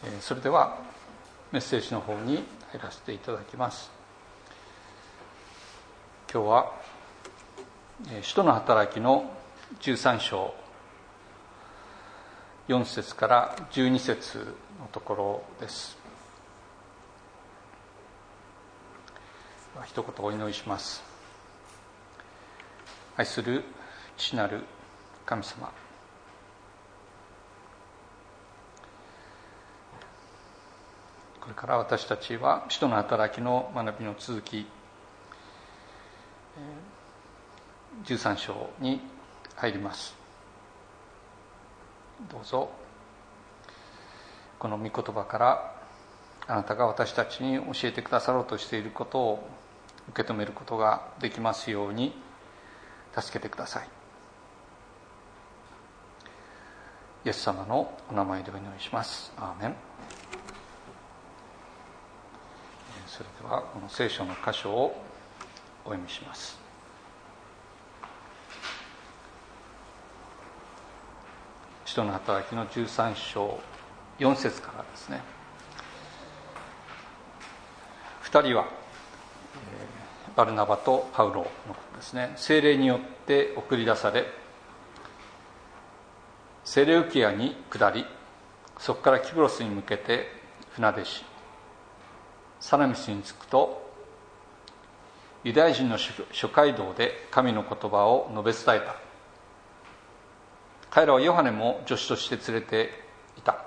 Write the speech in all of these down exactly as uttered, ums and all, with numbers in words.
それではメッセージの方に入らせていただきます。今日は使徒の働きのじゅうさん章よん節からじゅうに節のところです。一言お祈りします。愛する父なる神様、これから私たちは使徒の働きの学びの続き、じゅうさん章に入ります。どうぞこの御言葉からあなたが私たちに教えてくださろうとしていることを受け止めることができますように助けてください。イエス様のお名前でお祈りします。アーメン。それではこの聖書の箇所をお読みします。使徒の働きのじゅうさん章よん節からですね。二人はバルナバとパウロのことですね、聖霊によって送り出され、セレウキアに下り、そこからキプロスに向けて船出し、サラミスに着くとユダヤ人の諸街道で神の言葉を述べ伝えた。彼らはヨハネも助手として連れていた。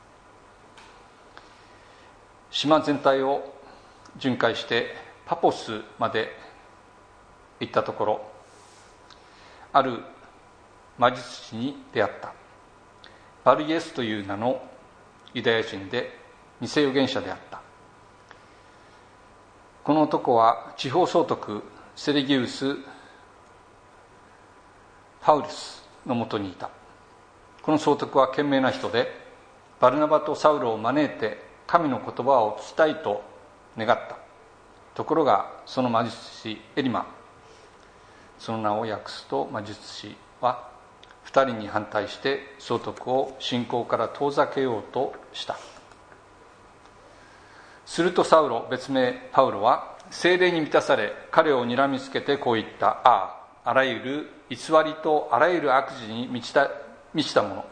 島全体を巡回してパポスまで行ったところ、ある魔術師に出会った。バルイエスという名のユダヤ人で偽預言者であった。この男は地方総督セレギウス・パウルスのもとにいた。この総督は賢明な人で、バルナバとサウロを招いて神の言葉を聞きたいと願った。ところがその魔術師エリマ、その名を訳すと魔術師は二人に反対して総督を信仰から遠ざけようとした。するとサウロ、別名パウロは聖霊に満たされ、彼を睨みつけてこう言った。ああ、あらゆる偽りとあらゆる悪事に満ちた満ちたもの、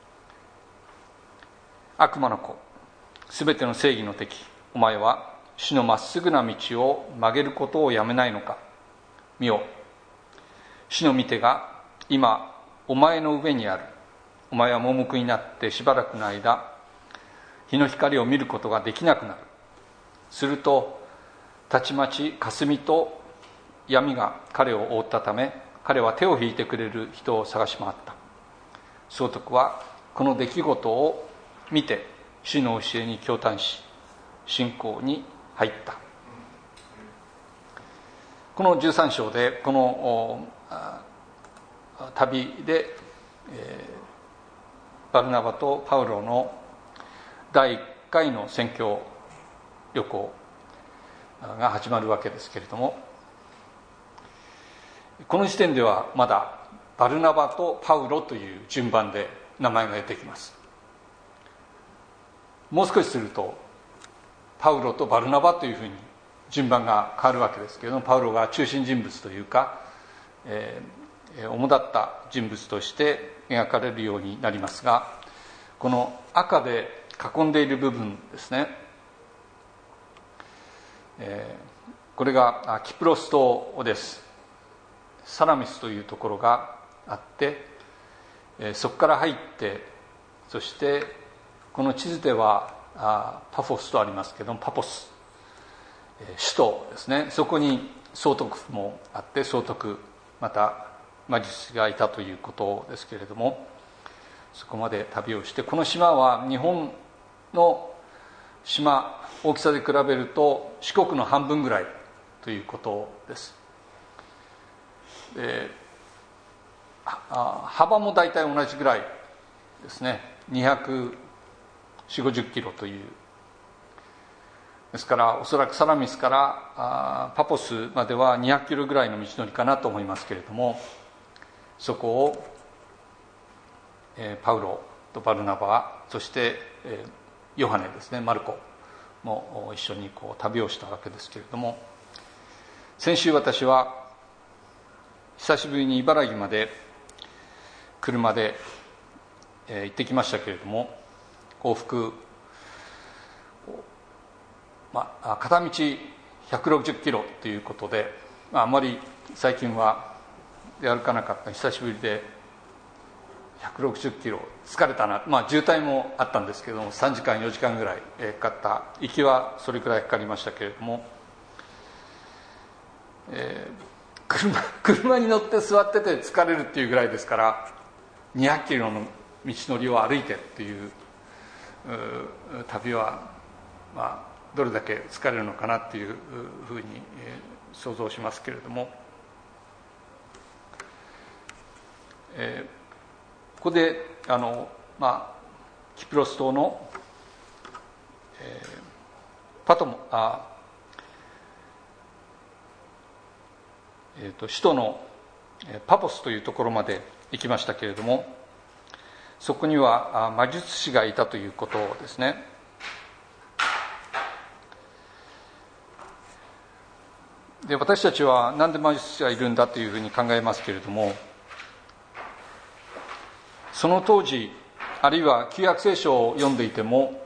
悪魔の子、すべての正義の敵、お前は主のまっすぐな道を曲げることをやめないのか。見よ、主の御手が今お前の上にある。お前は盲目になってしばらくの間、日の光を見ることができなくなる。するとたちまち霞と闇が彼を覆ったため、彼は手を引いてくれる人を探し回った。総督はこの出来事を見て主の教えに驚嘆し、信仰に入った。このじゅうさん章でこの旅で、えー、バルナバとパウロのだいいっかいの宣教旅行が始まるわけですけれども、この時点ではまだバルナバとパウロという順番で名前が出てきます。もう少しするとパウロとバルナバというふうに順番が変わるわけですけれども、パウロが中心人物というか、えー、主だった人物として描かれるようになりますが、この赤で囲んでいる部分ですね、えー、これがキプロス島です。サラミスというところがあって、そこから入って、そしてこの地図ではパフォスとありますけども、パポス、首都ですね、そこに総督府もあって、総督また魔術師がいたということですけれども、そこまで旅をして、この島は日本の島大きさで比べると四国の半分ぐらいということです。で、幅も大体同じぐらいですね、にひゃくよんじゅうごじゅっキロという、ですからおそらくサラミスからパポスまではにひゃくキロぐらいの道のりかなと思いますけれども、そこを、えー、パウロとバルナバ、そして、えー、 ヨハネですね、マルコも一緒にこう旅をしたわけですけれども、先週私は久しぶりに茨城まで車で行ってきましたけれども、往復、まあ、片道ひゃくろくじゅっキロということで、まあ、あまり最近は出歩かなかった久しぶりでひゃくろくじゅっキロ疲れたな、まあ、渋滞もあったんですけれどもさんじかんよじかんぐらいかかった。行きはそれくらいかかりましたけれども、えー、車, 車に乗って座ってて疲れるっていうぐらいですから、にひゃくキロの道のりを歩いてっていう旅は、まあ、どれだけ疲れるのかなっていうふうに、えー、想像しますけれども、えー、ここであの、まあ、キプロス島の、えー、パトモあ、えー、と首都のパポスというところまで行きましたけれども、そこには魔術師がいたということですね。で、私たちは何で魔術師がいるんだというふうに考えますけれども、その当時あるいは旧約聖書を読んでいても、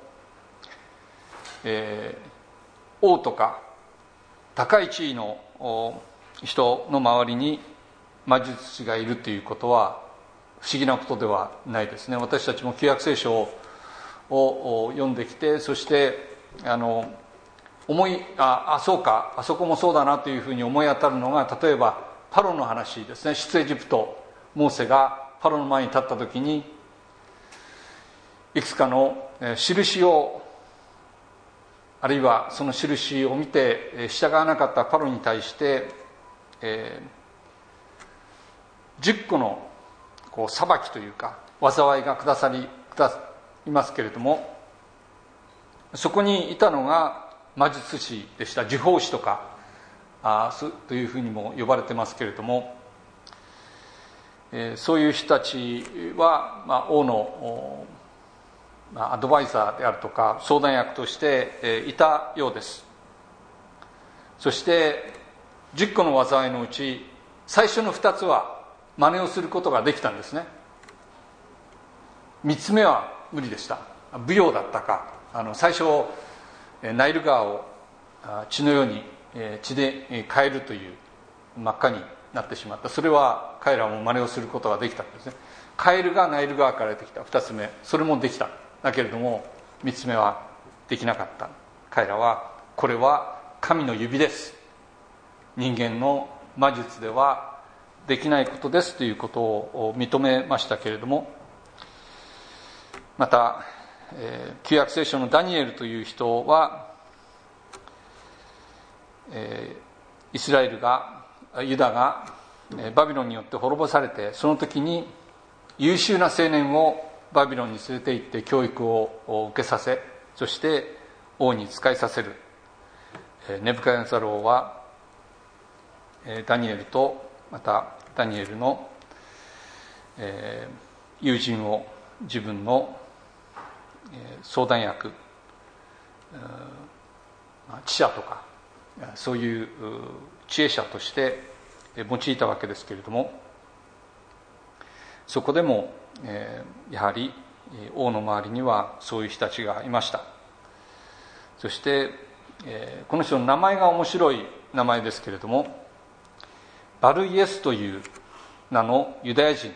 えー、王とか高い地位の人の周りに魔術師がいるということは不思議なことではないですね。私たちも旧約聖書を読んできて、そしてあの思い あ, あそうかあそこもそうだなというふうに思い当たるのが、例えばパロの話ですね。出エジプト、モーセがパロの前に立った時にいくつかの印を、あるいはその印を見て従わなかったパロに対して、えー、じゅっこのこう裁きというか災いが下さり下りますけれども、そこにいたのが魔術師でした。呪法師とかあというふうにも呼ばれてますけれども、えー、そういう人たちは、まあ、王の、まあ、アドバイザーであるとか相談役として、えー、いたようです。そしてじゅっこの災いのうち最初のふたつは真似をすることができたんですね。みっつめは無理でした。不要だったか、あの最初ナイル川を血のように血で変えるという真っ赤になってしまった。それは彼らも真似をすることができたんですね。カエルがナイル川から出てきた。ふたつめ、それもできた。だけれどもみっつめはできなかった。彼らはこれは神の指です、人間の魔術ではできないことですということを認めましたけれども、また、えー、旧約聖書のダニエルという人は、えー、イスラエルがユダがバビロンによって滅ぼされて、その時に優秀な青年をバビロンに連れて行って教育を受けさせ、そして王に仕えさせる。ネブカデネザル王はダニエルとまたダニエルの友人を自分の相談役、知者とかそういう知恵者として用いたわけですけれども、そこでもやはり王の周りにはそういう人たちがいました。そしてこの人の名前が面白い名前ですけれども、バルイエスという名のユダヤ人。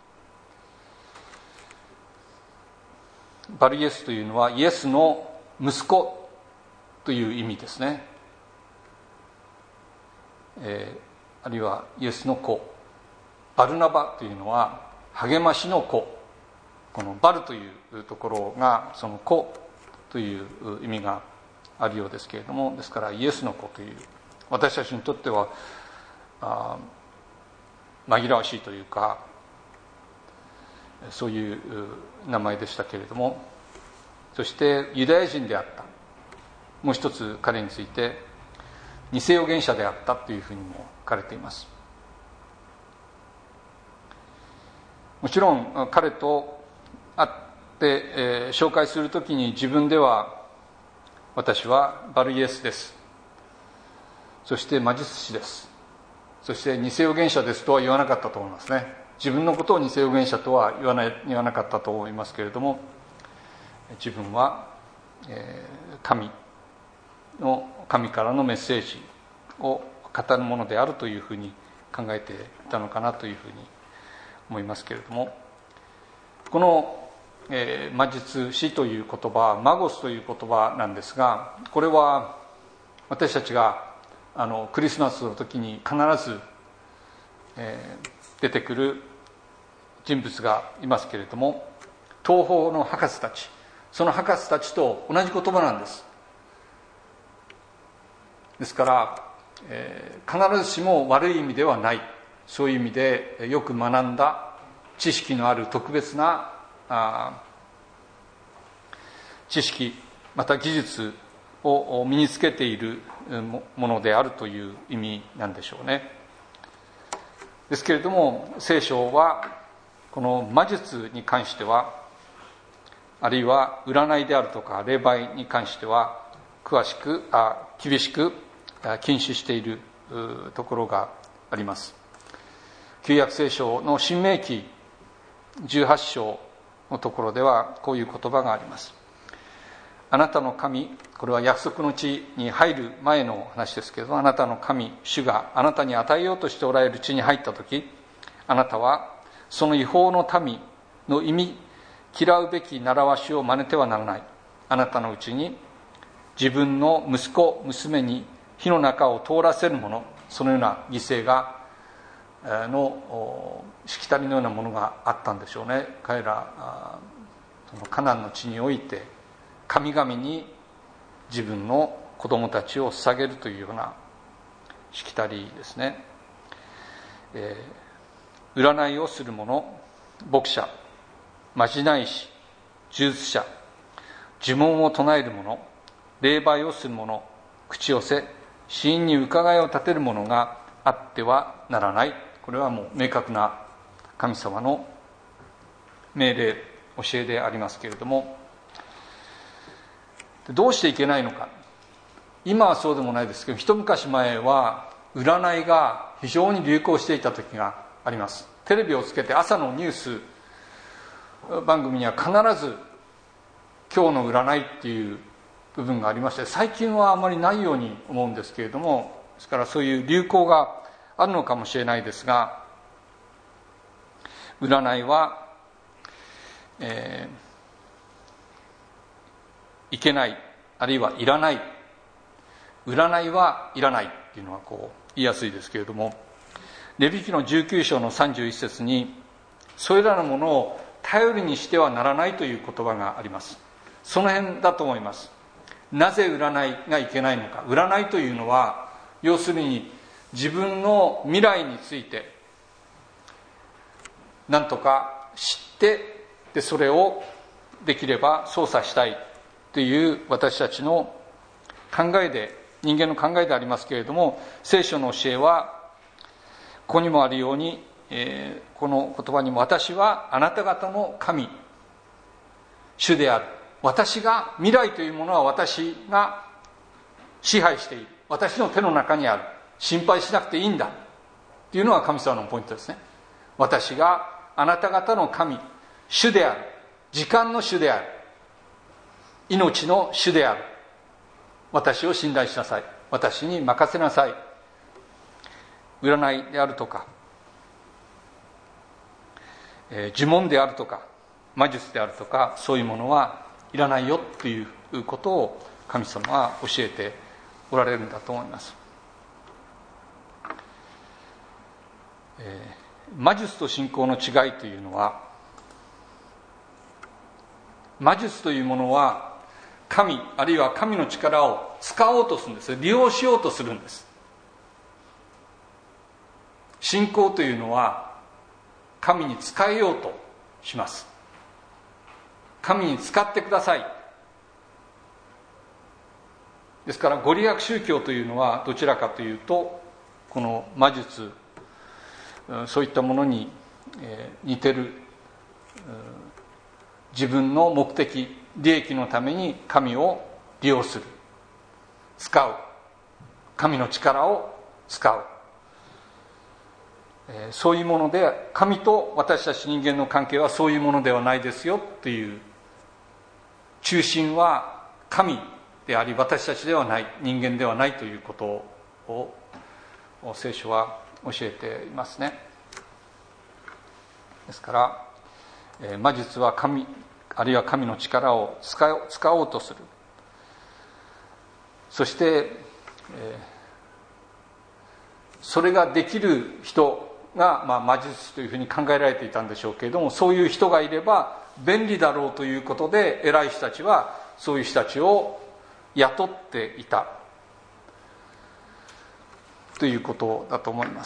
バルイエスというのはイエスの息子という意味ですね。えー、あるいはイエスの子。バルナバというのは励ましの子。このバルというところがその子という意味があるようですけれども、ですからイエスの子という、私たちにとってはあ紛らわしいというか、そういう名前でしたけれども、そしてユダヤ人であった。もう一つ彼について偽預言者であったというふうにも書かれています。もちろん彼と会っで、えー、紹介するときに自分では私はバルイエスです、そして魔術師です、そして偽預言者ですとは言わなかったと思いますね。自分のことを偽預言者とは言わない、言わなかったと思いますけれども、自分は、えー、神の神からのメッセージを語るものであるというふうに考えていたのかなというふうに思いますけれども、この、えー、魔術師という言葉、マゴスという言葉なんですが、これは私たちがあのクリスマスの時に必ず、えー、出てくる人物がいますけれども、東方の博士たち、その博士たちと同じ言葉なんです。ですから、えー、必ずしも悪い意味ではない、そういう意味でよく学んだ知識のある特別なあ知識、また技術を身につけているものであるという意味なんでしょうね。ですけれども、聖書はこの魔術に関しては、あるいは占いであるとか霊媒に関しては詳しくあ厳しく禁止しているところがあります。旧約聖書の申命記じゅうはち章のところではこういう言葉があります。あなたの神、これは約束の地に入る前の話ですけれども、あなたの神主があなたに与えようとしておられる地に入ったとき、あなたはその違法の民の意味嫌うべき習わしを真似てはならない。あなたのうちに自分の息子娘に火の中を通らせるもの、そのような犠牲がのしきたりのようなものがあったんでしょうね。彼らそのカナンの地において神々に自分の子供たちを捧げるというようなしきたりですね。えー、占いをする者、牧者、まじない師、呪術者、呪文を唱える者、霊媒をする者、口寄せ、死因に伺いを立てる者があってはならない。これはもう明確な神様の命令、教えでありますけれども、どうしていけないのか。今はそうでもないですけど、一昔前は占いが非常に流行していた時があります。テレビをつけて朝のニュース番組には必ず今日の占いっていう部分がありまして、最近はあまりないように思うんですけれども、ですからそういう流行があるのかもしれないですが、占いは、えー、いけない、あるいはいらない。占いはいらないっていうのはこう言いやすいですけれども、レビ記のじゅうきゅう章のさんじゅういっ節にそれらのものを頼りにしてはならないという言葉があります。その辺だと思います。なぜ占いがいけないのか。占いというのは要するに自分の未来について何とか知って、でそれをできれば操作したいという私たちの考えで、人間の考えでありますけれども、聖書の教えはここにもあるように、えー、この言葉にも、私はあなた方の神主である。私が、未来というものは私が支配している。私の手の中にある。心配しなくていいんだというのが神様のポイントですね。私があなた方の神主である。時間の主である。命の主である。私を信頼しなさい。私に任せなさい。占いであるとか、えー、呪文であるとか魔術であるとか、そういうものはいらないよということを神様は教えておられるんだと思います。えー、魔術と信仰の違いというのは、魔術というものは神、あるいは神の力を使おうとするんです。利用しようとするんです。信仰というのは神に仕えようとします。神に使ってください。ですからご利益宗教というのはどちらかというと、この魔術、そういったものに似てる自分の目的、利益のために神を利用する、使う、神の力を使う、えー、そういうもので、神と私たち人間の関係はそういうものではないですよという、中心は神であり私たちではない、人間ではないということを聖書は教えていますね。ですから、えー、魔術は神あるいは神の力を使おう、使おうとする。そして、えー、それができる人が、まあ、魔術というふうに考えられていたんでしょうけれども、そういう人がいれば便利だろうということで、偉い人たちはそういう人たちを雇っていたということだと思います。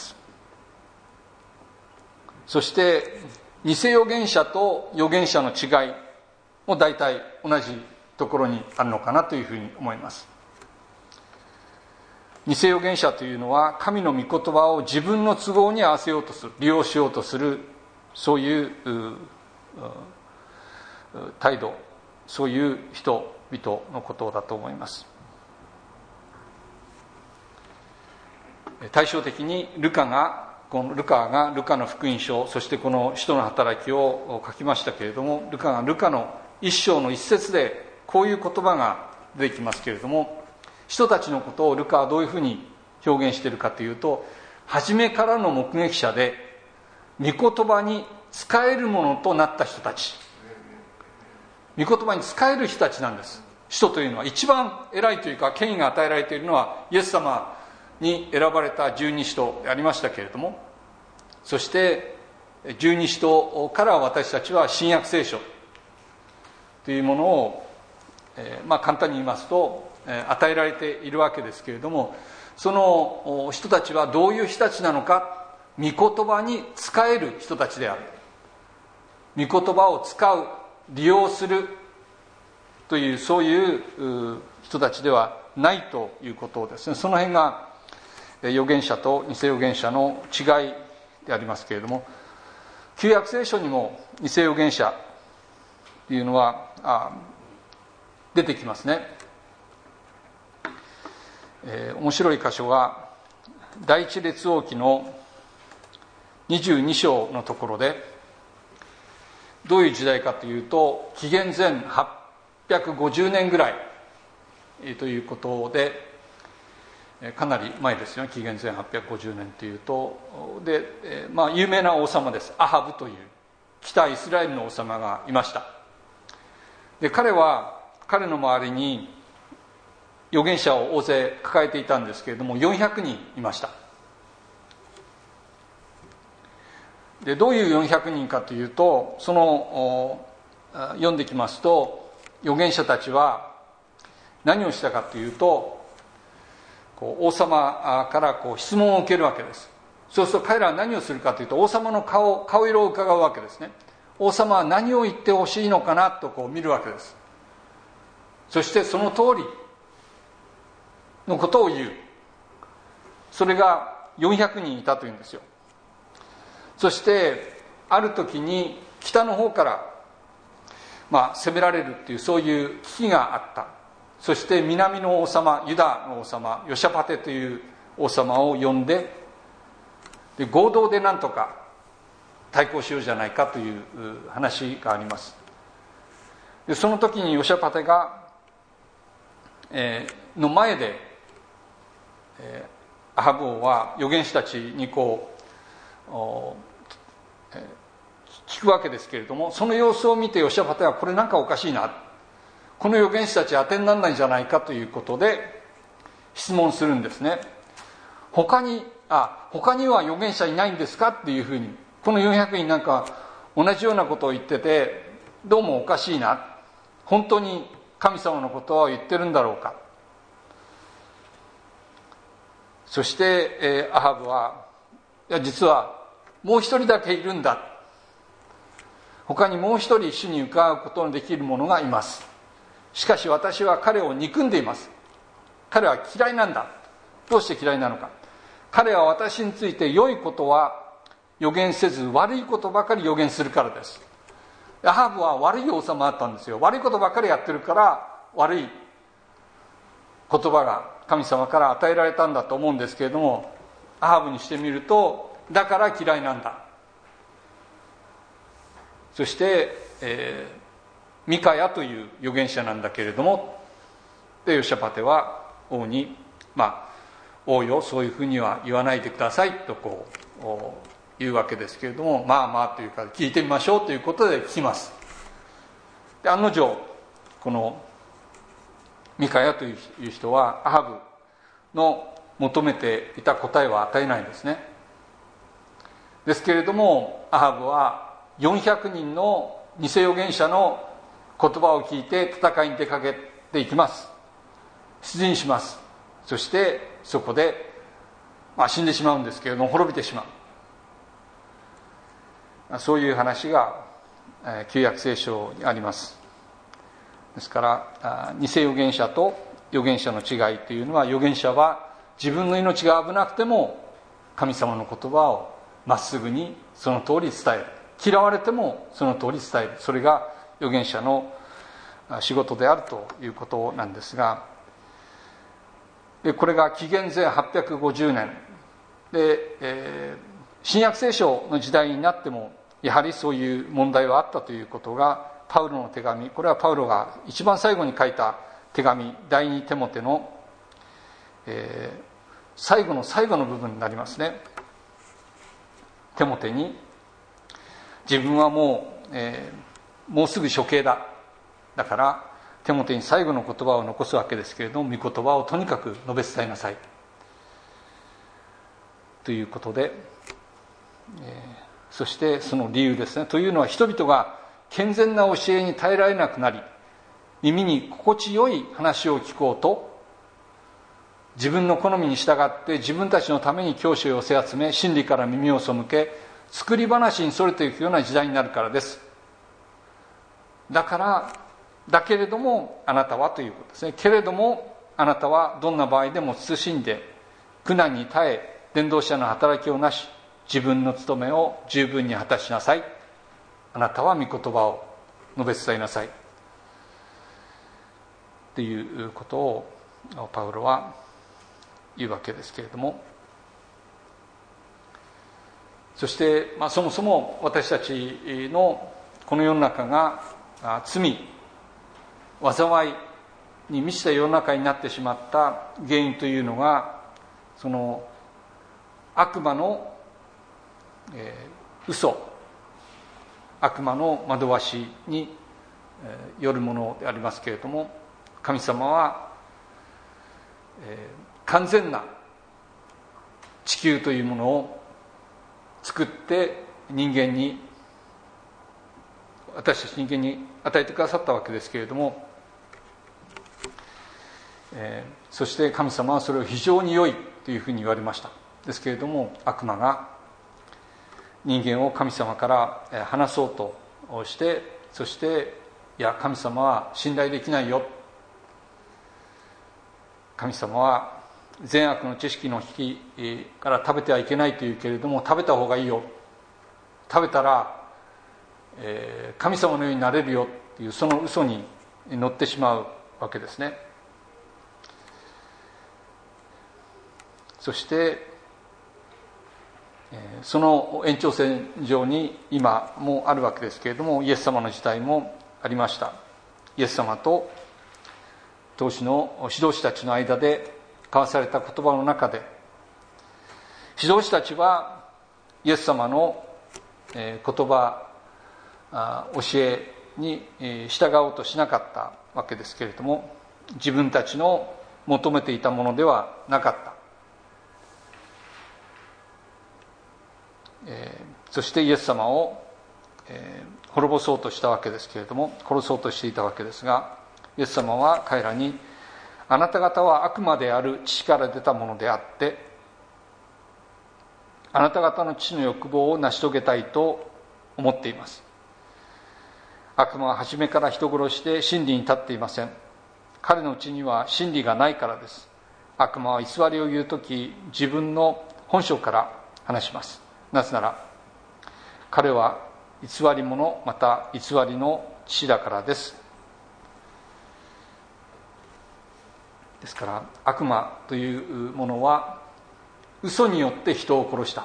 そして偽預言者と預言者の違いも大体同じところにあるのかなというふうに思います。偽預言者というのは神の御言葉を自分の都合に合わせようとする、利用しようとする、そういう態度、そういう人々のことだと思います。対照的にルカがこのルカがルカの福音書、そしてこの使徒の働きを書きましたけれども、ルカがルカの一章の一節でこういう言葉が出てきますけれども、人たちのことをルカはどういうふうに表現しているかというと、初めからの目撃者で御言葉に仕えるものとなった人たち、御言葉に仕える人たちなんです。使徒というのは一番偉いというか権威が与えられているのはイエス様に選ばれた十二使徒でありましたけれども、そして十二使徒から私たちは新約聖書というものを、えー、まあ簡単に言いますと、えー、与えられているわけですけれども、その人たちはどういう人たちなのか、御言葉に仕える人たちである、御言葉を使う、利用するという、そういう人たちではないということをですね、その辺が預言者と偽預言者の違いでありますけれども、旧約聖書にも偽預言者というのはあ出てきますね。えー、面白い箇所は第一列王記のにじゅうに章のところで、どういう時代かというと、紀元前はっぴゃくごじゅうねんぐらいということで、かなり前ですよね。紀元前はっぴゃくごじゅうねんというと、で、まあ有名な王様です。アハブという北イスラエルの王様がいました。で、彼は彼の周りに預言者を大勢抱えていたんですけれども、よんひゃくにんいました。で、どういうよんひゃくにんかというと、その読んできますと、預言者たちは何をしたかというと、こう王様からこう質問を受けるわけです。そうすると彼らは何をするかというと、王様の顔顔色を伺うわけですね。王様は何を言ってほしいのかなとこう見るわけです。そしてその通りのことを言う。それがよんひゃくにんいたというんですよ。そしてある時に北の方からまあ攻められるっていう、そういう危機があった。そして南の王様、ユダの王様、ヨシャパテという王様を呼んで、で合同で何とか対抗しようじゃないかという話があります。でその時にヨシャパテが、えー、の前で、えー、アハブ王は預言者たちにこう、えー、聞くわけですけれども、その様子を見てヨシャパテはこれなんかおかしいな、この預言者たち当てにならないんじゃないかということで質問するんですね。他にあ他には預言者いないんですかっていうふうに、このよんひゃくにんなんか同じようなことを言ってて、どうもおかしいな、本当に神様のことを言ってるんだろうか。そして、えー、アハブはいや実はもう一人だけいるんだ、他にもう一人主に伺うことのできる者がいます。しかし私は彼を憎んでいます。彼は嫌いなんだ。どうして嫌いなのか。彼は私について良いことは予言せず、悪いことばかり予言するからです。 アハブは悪い王様だったんですよ。悪いことばっかりやってるから悪い言葉が神様から与えられたんだと思うんですけれども、アハブにしてみると、だから嫌いなんだ。そして、えー、ミカヤという預言者なんだけれども、でヨシャパテは王に、まあ王よ、そういうふうには言わないでくださいとこう言うわけですけれども、まあまあというか聞いてみましょうということで聞きます。で案の定このミカヤという人はアハブの求めていた答えは与えないんですね。ですけれどもアハブはよんひゃくにんの偽預言者の言葉を聞いて戦いに出かけていきます。出陣します。そしてそこで、まあ、死んでしまうんですけれども滅びてしまう、そういう話が旧約聖書にあります。ですから偽預言者と預言者の違いというのは、預言者は自分の命が危なくても神様の言葉をまっすぐにその通り伝える、嫌われてもその通り伝える、それが預言者の仕事であるということなんですが、でこれが紀元前はっぴゃくごじゅうねんで、えー、新約聖書の時代になってもやはりそういう問題はあったということが、パウロの手紙、これはパウロが一番最後に書いた手紙、第二テモテの、えー、最後の最後の部分になりますね。テモテに、自分はもう、えー、もうすぐ処刑だ、だからテモテに最後の言葉を残すわけですけれども、御言葉をとにかく述べ伝えなさいということで、えー、そしてその理由ですね。というのは、人々が健全な教えに耐えられなくなり、耳に心地よい話を聞こうと、自分の好みに従って自分たちのために教師を寄せ集め、真理から耳を背け、作り話にそれていくような時代になるからです。だからだけれどもあなたはということですね。けれどもあなたはどんな場合でも慎んで苦難に耐え、伝道者の働きをなし、自分の務めを十分に果たしなさい。あなたは御言葉を述べ伝えなさいということをパウロは言うわけですけれども、そして、まあ、そもそも私たちのこの世の中が罪、災いに満ちた世の中になってしまった原因というのが、その悪魔の、えー、嘘、悪魔の惑わしに、えー、よるものでありますけれども、神様は、えー、完全な地球というものを作って人間に、私たち人間に与えてくださったわけですけれども、えー、そして神様はそれを非常に良いというふうに言われました。ですけれども悪魔が人間を神様から離そうとして、そしていや神様は信頼できないよ、神様は善悪の知識の引きから食べてはいけないというけれども、食べた方がいいよ、食べたら、えー、神様のようになれるよっていう、その嘘に乗ってしまうわけですね。そしてその延長線上に今もあるわけですけれども、イエス様の時代もありました。イエス様と当時の指導者たちの間で交わされた言葉の中で、指導者たちはイエス様の言葉、教えに従おうとしなかったわけですけれども、自分たちの求めていたものではなかった。えー、そしてイエス様を、えー、滅ぼそうとしたわけですけれども、殺そうとしていたわけですが、イエス様は彼らに、あなた方は悪魔である父から出たものであって、あなた方の父の欲望を成し遂げたいと思っています。悪魔は初めから人殺しで真理に立っていません。彼のうちには真理がないからです。悪魔は偽りを言うとき、自分の本性から話します。なぜなら彼は偽り者また偽りの父だからです。ですから悪魔というものは嘘によって人を殺した。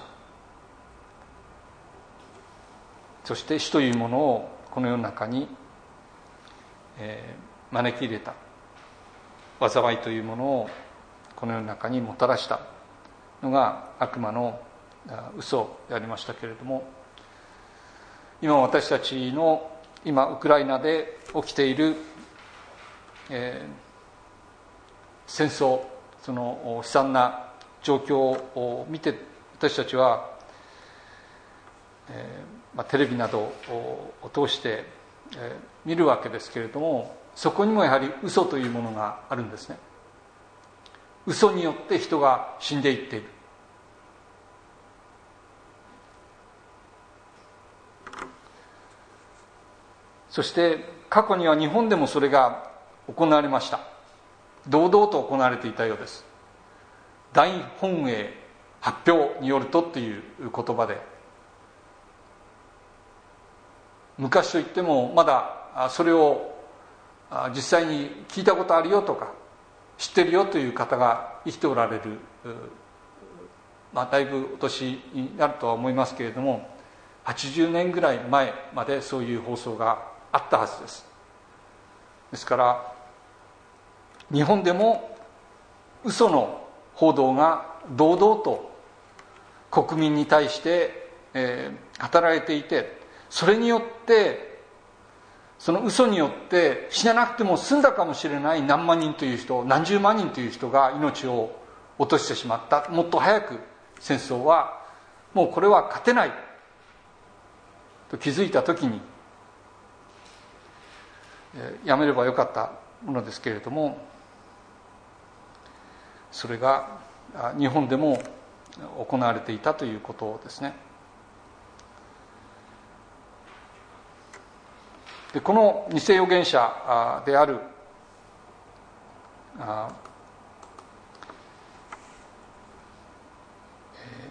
そして死というものをこの世の中に、えー、招き入れた。災いというものをこの世の中にもたらしたのが悪魔の嘘でありましたけれども、今私たちの今ウクライナで起きている、えー、戦争、その悲惨な状況を見て私たちは、えーまあ、テレビなどを通して、えー、見るわけですけれども、そこにもやはり嘘というものがあるんですね。嘘によって人が死んでいっている。そして過去には日本でもそれが行われました。堂々と行われていたようです。大本営発表によるとという言葉で、昔といってもまだそれを実際に聞いたことあるよとか知ってるよという方が生きておられる、まあ、だいぶお年になるとは思いますけれども、はちじゅうねんぐらい前までそういう放送があったはずです。ですから日本でも嘘の報道が堂々と国民に対して、えー、働いていて、それによってその嘘によって死ななくても済んだかもしれない何万人という人、何十万人という人が命を落としてしまった。もっと早く戦争はもうこれは勝てないと気づいた時に、えー、やめればよかったものですけれども、それが日本でも行われていたということですね。でこの偽預言者であるあ、え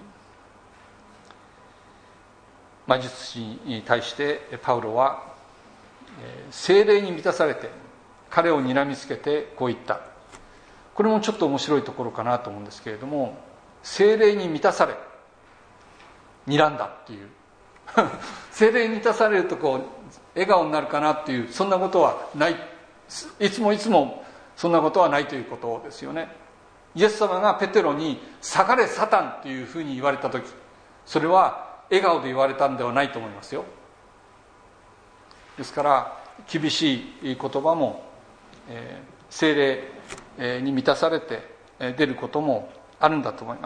ー、魔術師に対してパウロは、えー、聖霊に満たされて彼を睨みつけてこう言った。これもちょっと面白いところかなと思うんですけれども、聖霊に満たされ睨んだっていう聖霊に満たされるとこう笑顔になるかなっていう、そんなことはない。いつもいつもそんなことはないということですよね。イエス様がペテロに下がれサタンというふうに言われた時、それは笑顔で言われたんではないと思いますよ。ですから厳しい言葉も、えー、聖霊に満たされて出ることもあるんだと思います。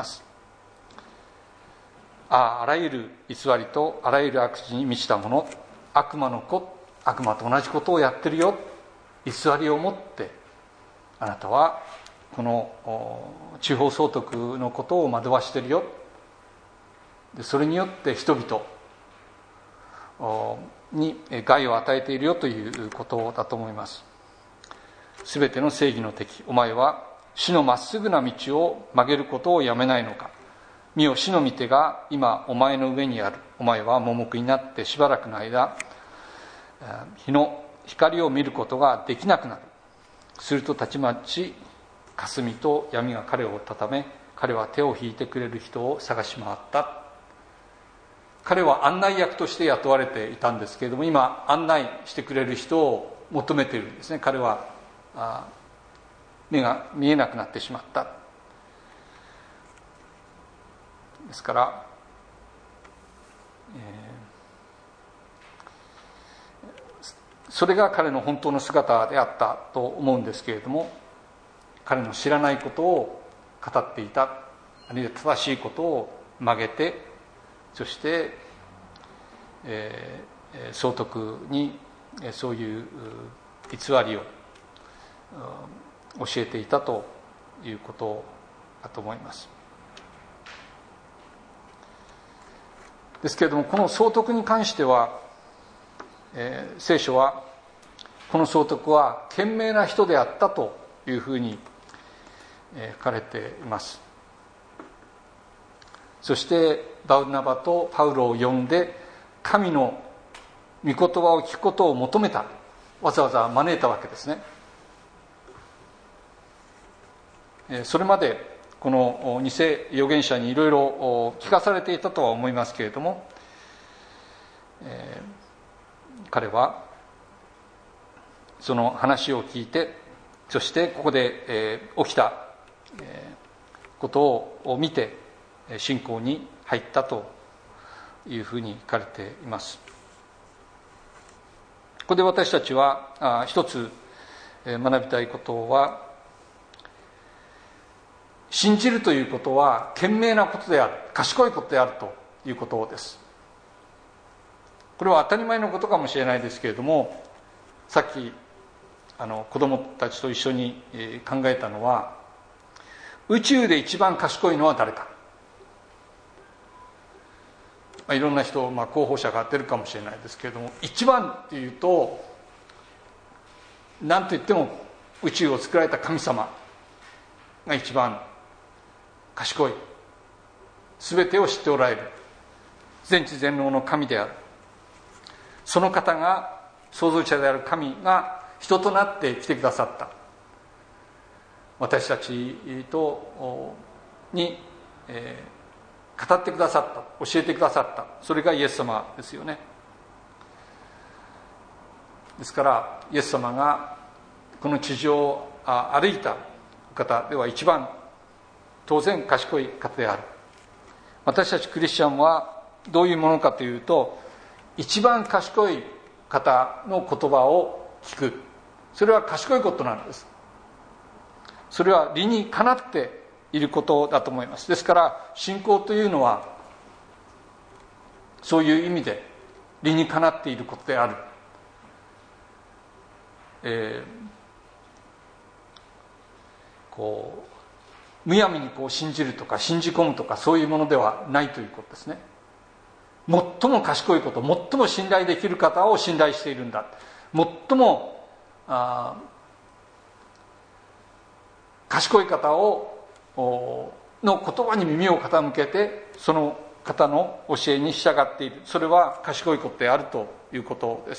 ああ、あらゆる偽りとあらゆる悪事に満ちたもの、悪魔の子、悪魔と同じことをやってるよ。偽りを持ってあなたはこの地方総督のことを惑わしてるよ。でそれによって人々に害を与えているよということだと思います。すべての正義の敵、お前は主のまっすぐな道を曲げることをやめないのか。見よ、主の御手が今お前の上にある。お前は盲目になってしばらくの間日の光を見ることができなくなる。するとたちまち霞と闇が彼をたため、彼は手を引いてくれる人を探し回った。彼は案内役として雇われていたんですけれども、今案内してくれる人を求めているんですね。彼はあ目が見えなくなってしまった。ですから、えー、それが彼の本当の姿であったと思うんですけれども、彼の知らないことを語っていた、あるいは正しいことを曲げて、そして、えー、総督にそういう偽りを教えていたということだと思います。ですけれども、この総督に関しては、えー、聖書はこの総督は賢明な人であったというふうに、えー、書かれています。そしてバウナバとパウロを呼んで神の御言葉を聞くことを求めた、わざわざ招いたわけですね。それまでこの偽預言者にいろいろ聞かされていたとは思いますけれども、えー、彼はその話を聞いて、そしてここで、えー、起きた、えー、ことを見て信仰に入ったというふうに書かれています。ここで私たちはあ一つ学びたいことは、信じるということは賢明なことである、賢いことであるということです。これは当たり前のことかもしれないですけれども、さっきあの子供たちと一緒に考えたのは、宇宙で一番賢いのは誰か、まあ、いろんな人、まあ、候補者が出るかもしれないですけれども、一番っていうと何と言っても宇宙を作られた神様が一番賢い、全てを知っておられる全知全能の神である。その方が、創造者である神が人となって来てくださった、私たちとに、えー、語ってくださった、教えてくださった、それがイエス様ですよね。ですからイエス様がこの地上を歩いた方では一番当然賢い方である。私たちクリスチャンはどういうものかというと、一番賢い方の言葉を聞く、それは賢いことなんです。それは理にかなっていることだと思います。ですから信仰というのはそういう意味で理にかなっていることである。えー、こうむやみにこう信じるとか信じ込むとか、そういうものではないということですね。最も賢いこと、最も信頼できる方を信頼しているんだ、最もあ賢い方をの言葉に耳を傾けて、その方の教えに従っている、それは賢いことであるということです。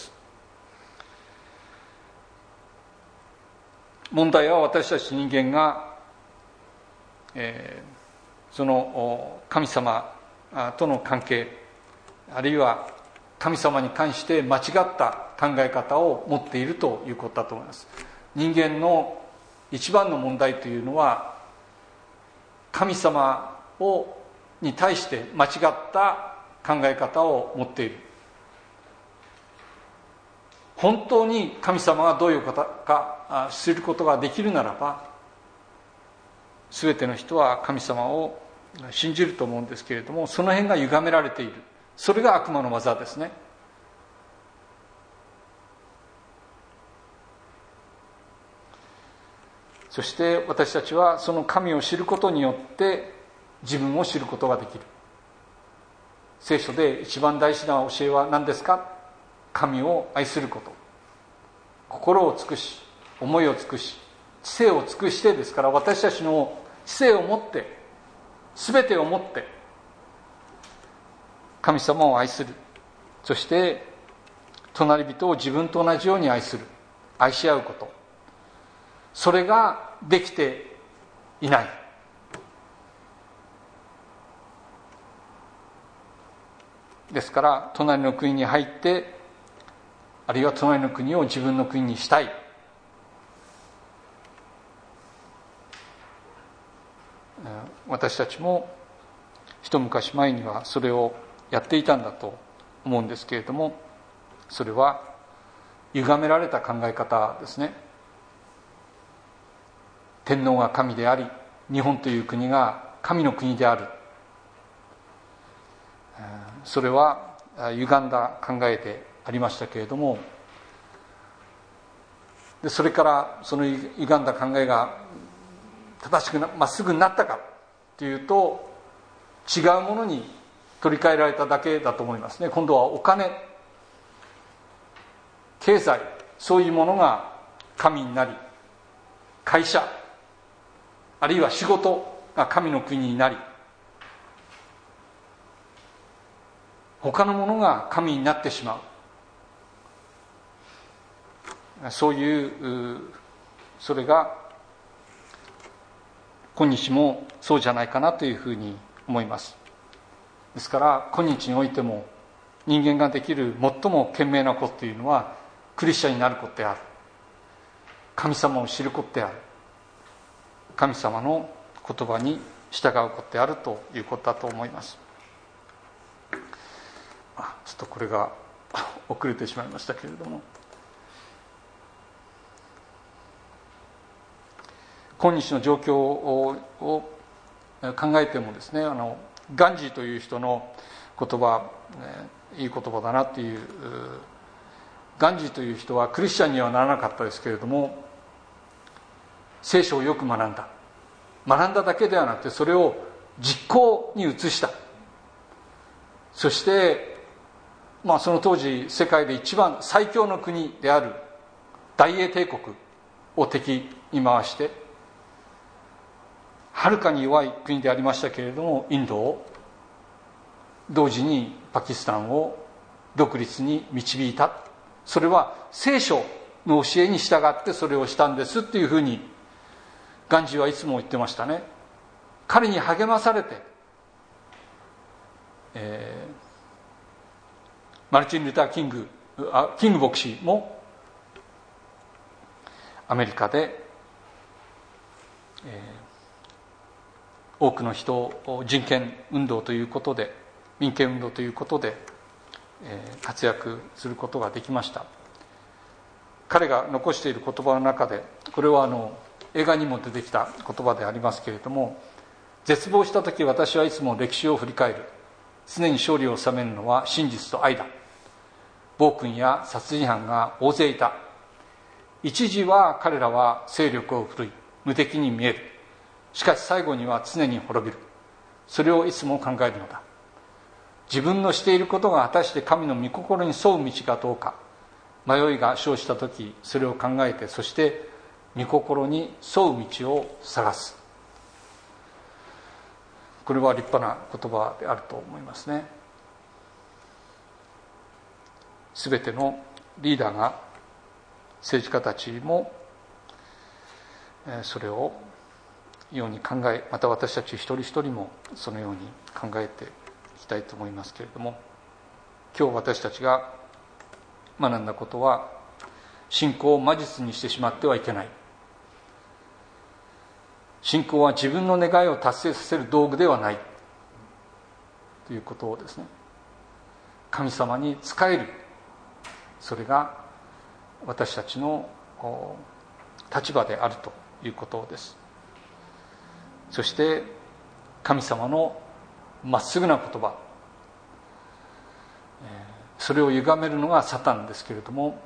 問題は私たち人間が、えー、その神様との関係、あるいは神様に関して間違った考え方を持っているということだと思います。人間の一番の問題というのは、神様をに対して間違った考え方を持っている。本当に神様がどういう方か知ることができるならば、全ての人は神様を信じると思うんですけれども、その辺が歪められている。それが悪魔の技ですね。そして私たちはその神を知ることによって自分を知ることができる。聖書で一番大事な教えは何ですか？神を愛すること。心を尽くし、思いを尽くし、知性を尽くしてですから、私たちの知性を持って、全てを持って神様を愛する。そして隣人を自分と同じように愛する、愛し合うこと、それができていない。ですから隣の国に入って、あるいは隣の国を自分の国にしたい、私たちも一昔前にはそれをやっていたんだと思うんですけれども、それは歪められた考え方ですね。天皇が神であり、日本という国が神の国である、それは歪んだ考えでありましたけれども、でそれからその歪んだ考えが正しくなまっすぐになったかというと、違うものに取り替えられただけだと思いますね。今度はお金、経済、そういうものが神になり、会社あるいは仕事が神の国になり、他のものが神になってしまう。 そういうそれが今日もそうじゃないかなというふうに思います。ですから今日においても人間ができる最も賢明なことというのはクリスチャンになることである、神様を知ることである、神様の言葉に従うことであるということだと思います。あ、ちょっとこれが遅れてしまいましたけれども、今日の状況を考えてもですね、あのガンジーという人の言葉、いい言葉だなという。ガンジーという人はクリスチャンにはならなかったですけれども、聖書をよく学んだ。学んだだけではなくてそれを実行に移した。そして、まあ、その当時世界で一番最強の国である大英帝国を敵に回して、はるかに弱い国でありましたけれどもインドを、同時にパキスタンを独立に導いた。それは聖書の教えに従ってそれをしたんですっていうふうにガンジーはいつも言ってましたね。彼に励まされて、えー、マルチン・ルター・キングあキング牧師もアメリカで、えー、多くの人を人権運動ということで、民権運動ということで、えー、活躍することができました。彼が残している言葉の中で、これはあの映画にも出てきた言葉でありますけれども、絶望した時私はいつも歴史を振り返る。常に勝利を収めるのは真実と愛だ。暴君や殺人犯が大勢いた。一時は彼らは勢力を振るい無敵に見える。しかし最後には常に滅びる。それをいつも考えるのだ。自分のしていることが果たして神の御心に沿う道かどうか、迷いが生じた時それを考えて、そして御心に沿う道を探す。これは立派な言葉であると思いますね。すべてのリーダーが、政治家たちもそれをように考え、また私たち一人一人もそのように考えていきたいと思いますけれども、今日私たちが学んだことは、信仰を魔術にしてしまってはいけない。信仰は自分の願いを達成させる道具ではないということをですね、神様に仕える、それが私たちの立場であるということです。そして神様のまっすぐな言葉、それを歪めるのがサタンですけれども、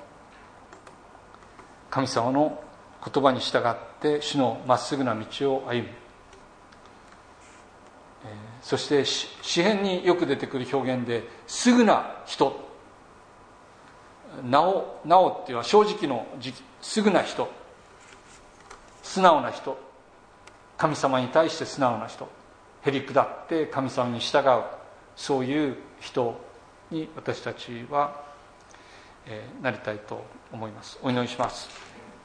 神様の言葉に従って主のまっすぐな道を歩む。そして詩編によく出てくる表現で、すぐな人、なおなおっていうのは正直のすぐな人、素直な人、神様に対して素直な人、へり下って神様に従う、そういう人に私たちは、えー、なりたいと思います。お祈りします。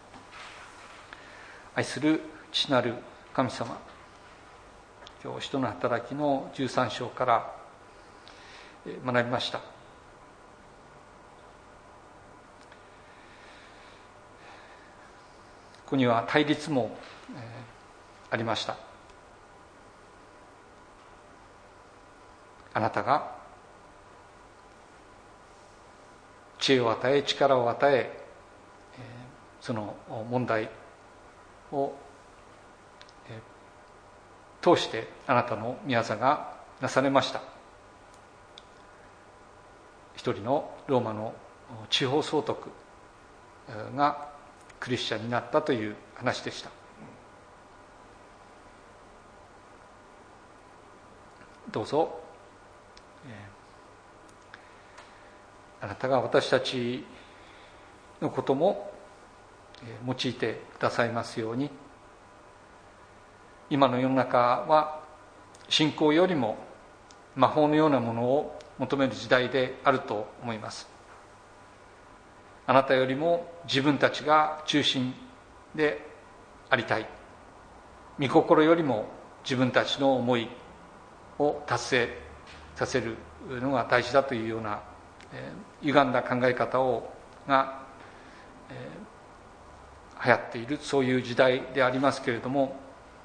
愛する父なる神様、今日使徒の働きのじゅうさん章から学びました。ここには対立も、えー、ありました。あなたが知恵を与え、力を与え、その問題を通してあなたの御業がなされました。一人のローマの地方総督がクリスチャンになったという話でした。どうぞ、あなたが私たちのことも用いてくださいますように。今の世の中は信仰よりも魔法のようなものを求める時代であると思います。 あなたよりも自分たちが中心でありたい、御心よりも自分たちの思いを達成させるのが大事だというような、えー、歪んだ考え方をが、えー、流行っている、そういう時代でありますけれども、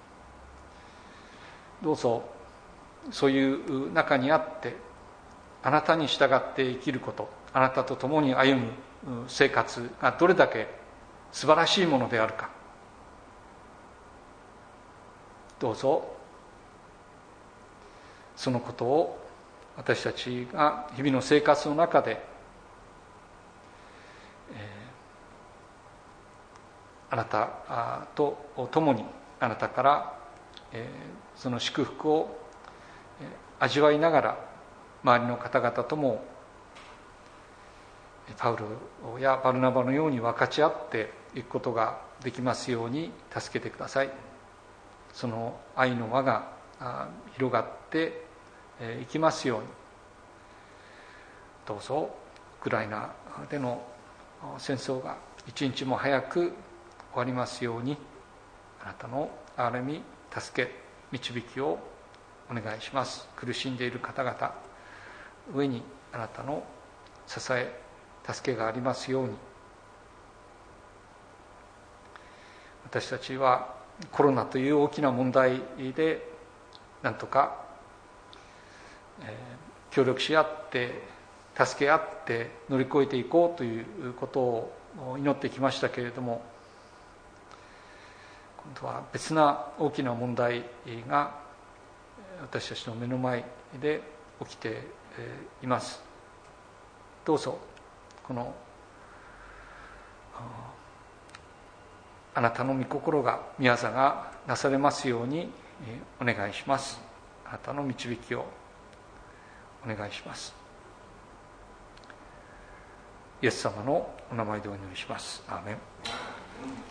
どうぞそういう中にあってあなたに従って生きること、あなたと共に歩む生活がどれだけ素晴らしいものであるか、どうぞそのことを私たちが日々の生活の中で、えー、あなたと共にあなたから、えー、その祝福を味わいながら周りの方々ともパウロやバルナバのように分かち合っていくことができますように助けてください。その愛の輪が広がっていきますように、どうぞウクライナでの戦争が一日も早く終わりますように、あなたの憐れみ、助け、導きをお願いします。苦しんでいる方々上にあなたの支え、助けがありますように。私たちはコロナという大きな問題でなんとか、えー、協力し合って助け合って乗り越えていこうということを祈ってきましたけれども、今度は別な大きな問題が私たちの目の前で起きています。どうぞこのあなたの御心が、御業がなされますようにお願いします。あなたの導きをお願いします。イエス様のお名前でお祈りします。アーメン。